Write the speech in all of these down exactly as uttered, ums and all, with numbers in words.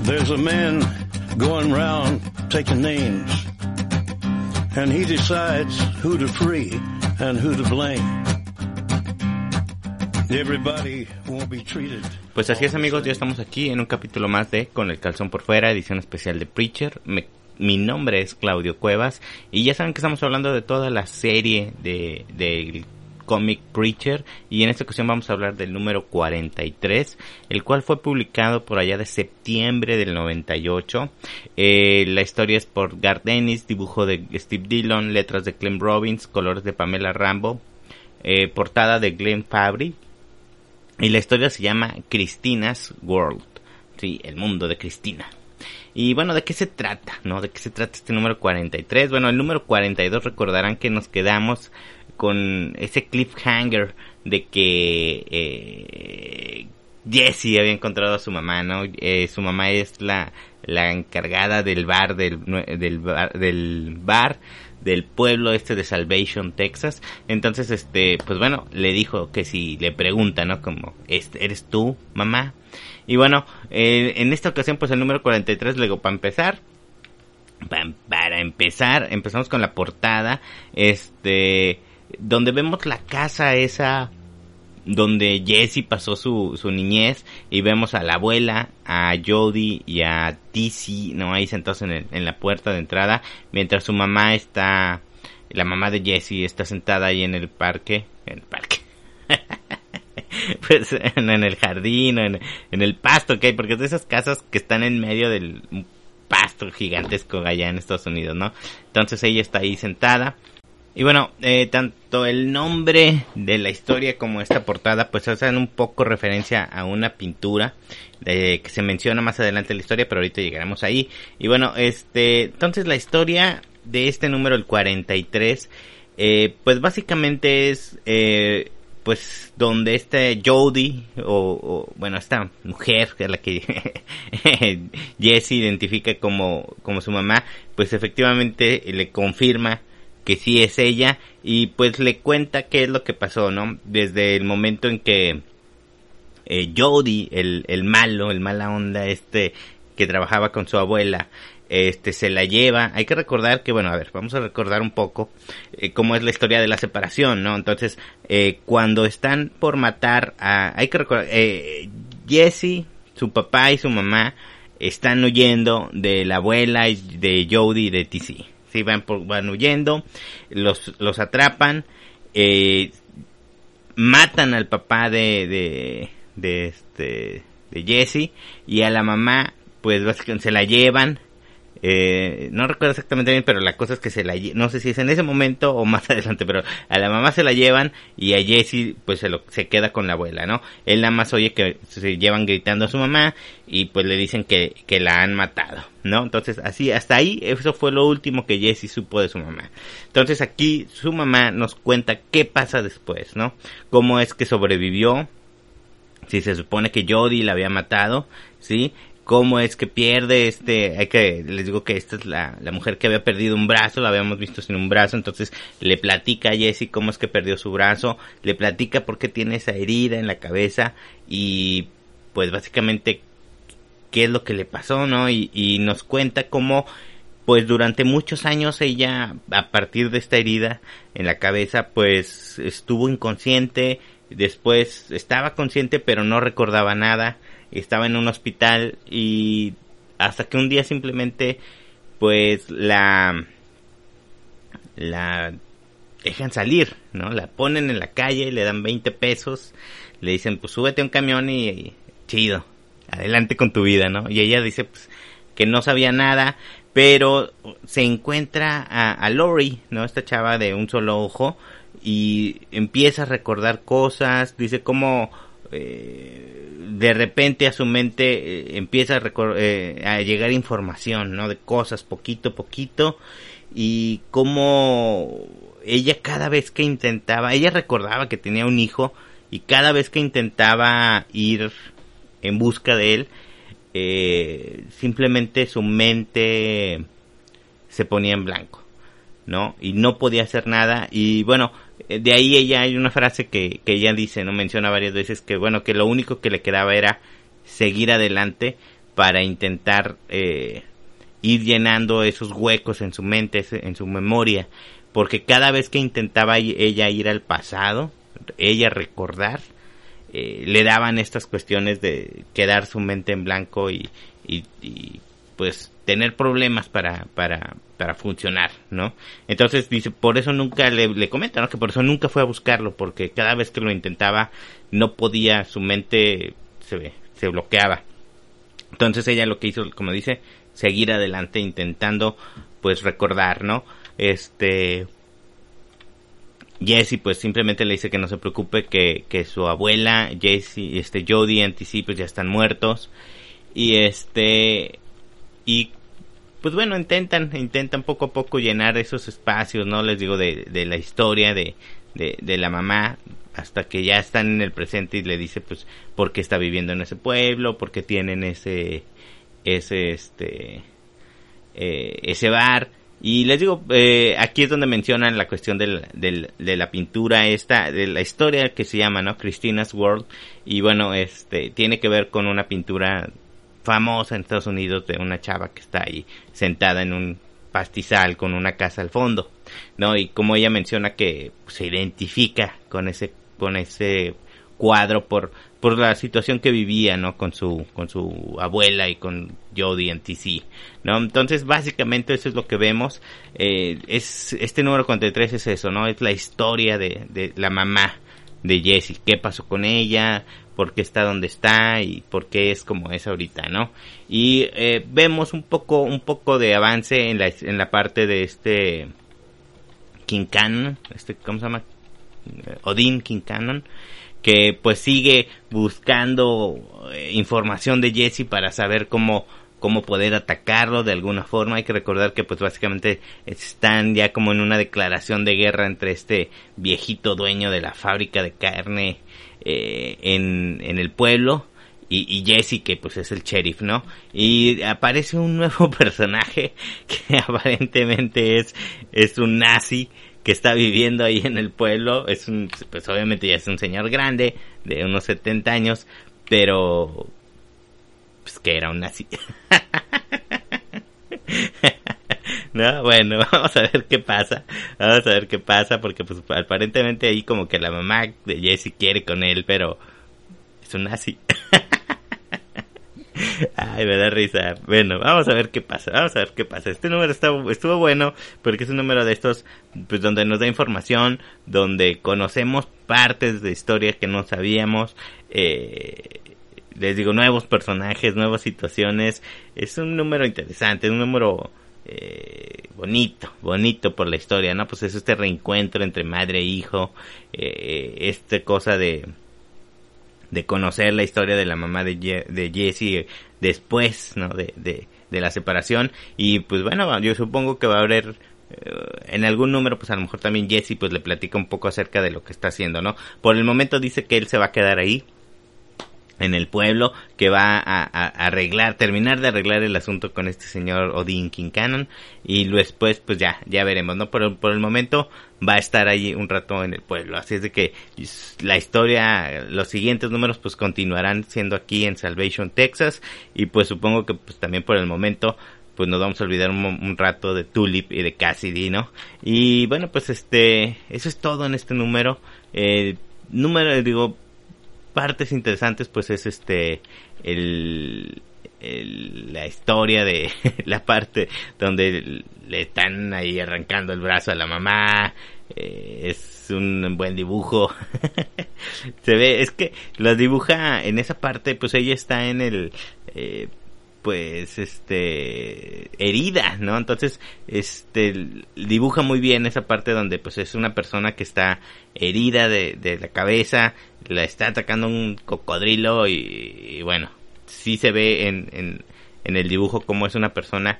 There's a man going round taking names, and he decides who to free and who to blame. Everybody won't be treated. Pues así es, amigos, ya estamos aquí en un capítulo más de Con el calzón por fuera, edición especial de Preacher. Me, mi nombre es Claudio Cuevas y ya saben que estamos hablando de toda la serie de del cómic Preacher, y en esta ocasión vamos a hablar del número cuarenta y tres, el cual fue publicado por allá de septiembre del noventa y ocho. Eh, la historia es por Garth Ennis, dibujo de Steve Dillon, letras de Clem Robbins, colores de Pamela Rambo, eh, portada de Glenn Fabry, y la historia se llama Christina's World, sí, el mundo de Cristina. Y bueno, ¿de qué se trata? ¿No? ¿De qué se trata este número cuarenta y tres? Bueno, el número cuarenta y dos recordarán que nos quedamos con ese cliffhanger de que eh, Jessie había encontrado a su mamá, ¿no? Eh, su mamá es la, la encargada del bar del, del bar del bar del pueblo este de Salvation, Texas. Entonces, este, pues bueno, le dijo que si le pregunta, ¿no? Como, ¿eres tú, mamá? Y bueno, eh, en esta ocasión, pues el número cuarenta y tres, luego para empezar, para, para empezar, empezamos con la portada, este, donde vemos la casa esa donde Jessie pasó su, su niñez, y vemos a la abuela, a Jody y a Tizzy, ¿no? Ahí sentados en, el, en la puerta de entrada, mientras su mamá está, la mamá de Jessie está sentada ahí en el parque, en el parque, pues en, en el jardín, en, en el pasto que hay, porque es de esas casas que están en medio del pasto gigantesco allá en Estados Unidos, ¿no? Entonces ella está ahí sentada. Y bueno, eh, tanto el nombre de la historia como esta portada pues hacen un poco referencia a una pintura eh, que se menciona más adelante en la historia, pero ahorita llegaremos ahí. Y bueno, este, entonces la historia de este número, el cuarenta y tres, eh, pues básicamente es, eh, pues donde esta Jody, o, o bueno, esta mujer que es la que Jessie identifica como, como su mamá, pues efectivamente le confirma que sí es ella, y pues le cuenta qué es lo que pasó, ¿no? Desde el momento en que eh, Jody, el, el malo, el mala onda este que trabajaba con su abuela, este se la lleva. Hay que recordar que, bueno, a ver, vamos a recordar un poco eh, cómo es la historia de la separación, ¿no? Entonces, eh, cuando están por matar a... Hay que recordar, eh, Jessie, su papá y su mamá están huyendo de la abuela y de Jody y de Tizzy. Sí, van, por, van huyendo, los, los atrapan, eh, matan al papá de, de, de este, de Jessie, y a la mamá, pues básicamente se la llevan. Eh, no recuerdo exactamente bien, pero la cosa es que se la no sé si es en ese momento o más adelante, pero a la mamá se la llevan, y a Jessie pues se lo se queda con la abuela, ¿no? Él nada más oye que se llevan gritando a su mamá, y pues le dicen que, que la han matado, ¿no? Entonces así, hasta ahí, eso fue lo último que Jessie supo de su mamá. Entonces aquí su mamá nos cuenta qué pasa después, ¿no? Cómo es que sobrevivió, si se supone que Jody la había matado, ¿sí? Cómo es que pierde este, hay que, les digo que esta es la, la mujer que había perdido un brazo, la habíamos visto sin un brazo, entonces le platica a Jessie cómo es que perdió su brazo, le platica por qué tiene esa herida en la cabeza, y pues básicamente qué es lo que le pasó, ¿no? Y, y nos cuenta cómo pues durante muchos años ella, a partir de esta herida en la cabeza, pues estuvo inconsciente, después estaba consciente pero no recordaba nada, estaba en un hospital, y hasta que un día simplemente pues la la dejan salir, ¿no? La ponen en la calle, le dan veinte pesos, le dicen pues súbete a un camión y, y chido, adelante con tu vida, ¿no? Y ella dice pues que no sabía nada, pero se encuentra a, a Lori, ¿no? Esta chava de un solo ojo, y empieza a recordar cosas, dice cómo eh, de repente a su mente eh, empieza a, recor- eh, a llegar información, ¿no? De cosas poquito a poquito, y cómo ella cada vez que intentaba, ella recordaba que tenía un hijo, y cada vez que intentaba ir en busca de él, eh, simplemente su mente se ponía en blanco, ¿no? Y no podía hacer nada. Y bueno, de ahí ella, hay una frase que, que ella dice, no menciona varias veces, que bueno, que lo único que le quedaba era seguir adelante, para intentar eh, ir llenando esos huecos en su mente, en su memoria, porque cada vez que intentaba ella ir al pasado, ella recordar, eh, le daban estas cuestiones de quedar su mente en blanco y, y, y pues tener problemas para para para funcionar, ¿no? Entonces dice, por eso nunca le, le comenta, ¿no? Que por eso nunca fue a buscarlo, porque cada vez que lo intentaba no podía, su mente se, se bloqueaba. Entonces ella lo que hizo, como dice, seguir adelante intentando pues recordar, ¿no? Este Jessie pues simplemente le dice que no se preocupe, que, que su abuela, Jessie, este Jody y Auntie C pues ya están muertos. Y este y pues bueno, intentan, intentan poco a poco llenar esos espacios, ¿no? Les digo, de, de la historia de, de, de la mamá, hasta que ya están en el presente y le dice, pues, por qué está viviendo en ese pueblo, por qué tienen ese, ese, este, eh, ese bar. Y les digo, eh, aquí es donde mencionan la cuestión del, del, de la pintura esta, de la historia que se llama, ¿no? Christina's World. Y bueno, este, tiene que ver con una pintura famosa en Estados Unidos de una chava que está ahí sentada en un pastizal con una casa al fondo, ¿no? Y como ella menciona que pues, se identifica con ese con ese cuadro por por la situación que vivía, ¿no? Con su con su abuela y con Jody en T C, ¿no? Entonces básicamente eso es lo que vemos. Eh, es este número cuarenta y tres es eso, ¿no? Es la historia de de la mamá de Jessie, qué pasó con ella, por qué está donde está y por qué es como es ahorita, ¿no? Y eh, vemos un poco un poco de avance en la en la parte de este Kincannon, este ¿cómo se llama? Odin Kincannon, que pues sigue buscando eh, información de Jessie para saber cómo cómo poder atacarlo de alguna forma. Hay que recordar que pues básicamente están ya como en una declaración de guerra entre este viejito dueño de la fábrica de carne eh, en, en el pueblo y, y Jessie, que pues es el sheriff, ¿no? Y aparece un nuevo personaje que aparentemente es, es un nazi que está viviendo ahí en el pueblo. Es un, pues obviamente ya es un señor grande de unos setenta años, pero pues que era un nazi. No, bueno, vamos a ver qué pasa. Vamos a ver qué pasa, porque pues aparentemente ahí como que la mamá de Jessie quiere con él, pero es un nazi. Ay, me da risa. Bueno, vamos a ver qué pasa. Vamos a ver qué pasa. Este número está, estuvo bueno porque es un número de estos, pues donde nos da información, donde conocemos partes de historia que no sabíamos. Eh, les digo, nuevos personajes, nuevas situaciones. Es un número interesante, un número eh, bonito, bonito por la historia, ¿no? Pues es este reencuentro entre madre e hijo, eh, esta cosa de de conocer la historia de la mamá de, Ye- de Jessie después, ¿no? De, de, de la separación. Y pues bueno, yo supongo que va a haber eh, en algún número, pues a lo mejor también Jessie pues le platica un poco acerca de lo que está haciendo, ¿no? Por el momento dice que él se va a quedar ahí en el pueblo, que va a, a, a arreglar, terminar de arreglar el asunto con este señor Odin Kincannon, y después pues ya, ya veremos, ¿no? Por, por el momento va a estar ahí un rato en el pueblo, así es de que la historia, los siguientes números pues continuarán siendo aquí en Salvation, Texas, y pues supongo que pues también por el momento pues nos vamos a olvidar un, un rato de Tulip y de Cassidy, ¿no? Y bueno, pues este, eso es todo en este número, eh, número, digo, partes interesantes pues es este el, el la historia de la parte donde le están ahí arrancando el brazo a la mamá. Eh, es un buen dibujo. Se ve, es que lo dibuja en esa parte, pues ella está en el eh, pues este herida, ¿no? Entonces este dibuja muy bien esa parte donde pues es una persona que está herida de, de la cabeza, la está atacando un cocodrilo y, y bueno, sí se ve en, en, en el dibujo como es una persona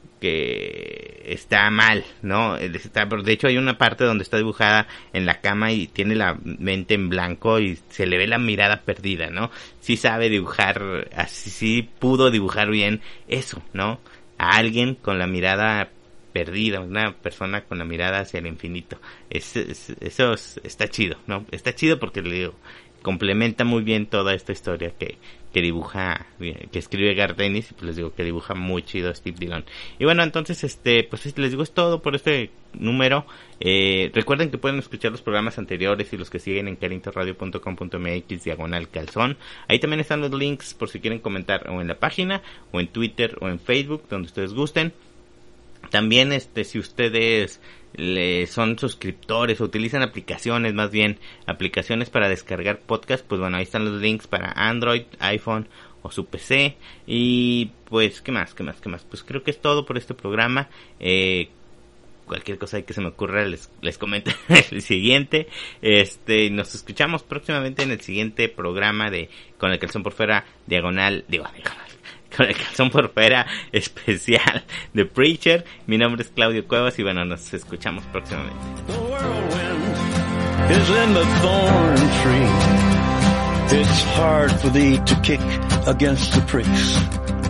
que está mal, ¿no? Está, de hecho hay una parte donde está dibujada en la cama y tiene la mente en blanco y se le ve la mirada perdida, ¿no? Sí sabe dibujar, así sí pudo dibujar bien eso, ¿no? A alguien con la mirada perdida, una persona con la mirada hacia el infinito. Es, es, eso es, está chido, ¿no? Está chido porque le digo, complementa muy bien toda esta historia que, que dibuja, que escribe Garth Ennis, y pues les digo que dibuja muy chido Steve Dillon. Y bueno, entonces, este, pues les digo, es todo por este número. Eh, recuerden que pueden escuchar los programas anteriores y los que siguen en carinto radio punto com punto m x diagonal calzón. Ahí también están los links por si quieren comentar o en la página, o en Twitter, o en Facebook, donde ustedes gusten. También, este, si ustedes le son suscriptores o utilizan aplicaciones, más bien aplicaciones para descargar podcast, pues bueno, ahí están los links para Android, iPhone o su P C. Y pues, ¿qué más? ¿Qué más? ¿Qué más? Pues creo que es todo por este programa. Eh, cualquier cosa que se me ocurra les, les comento en el siguiente. Este, nos escuchamos próximamente en el siguiente programa de Con el Calzón por Fuera, diagonal, digo, diagonal. Con el Calzón por Fuera especial de Preacher. Mi nombre es Claudio Cuevas y bueno, nos escuchamos próximamente. The whirlwind is in the thorn tree. It's hard for thee to kick against the pricks.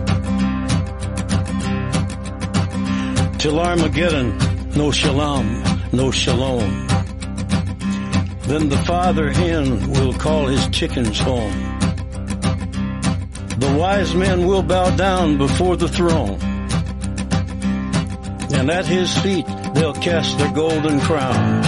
Till Armageddon, no shalom, no shalom. Then the father hen will call his chickens home. The wise men will bow down before the throne, and at his feet they'll cast their golden crowns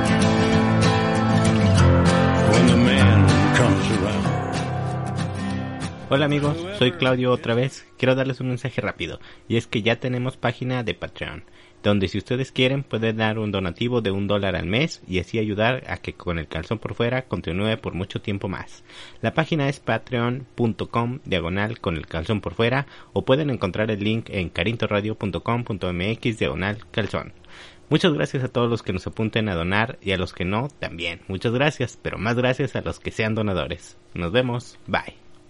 when the man comes around. Hola amigos, soy Claudio otra vez. Quiero darles un mensaje rápido, y es que ya tenemos página de Patreon, donde si ustedes quieren pueden dar un donativo de un dólar al mes y así ayudar a que Con el Calzón por Fuera continúe por mucho tiempo más. La página es patreon punto com diagonal Con el Calzón por Fuera, o pueden encontrar el link en carinto radio punto com punto m x diagonal calzón. Muchas gracias a todos los que nos apunten a donar y a los que no también. Muchas gracias, pero más gracias a los que sean donadores. Nos vemos, bye.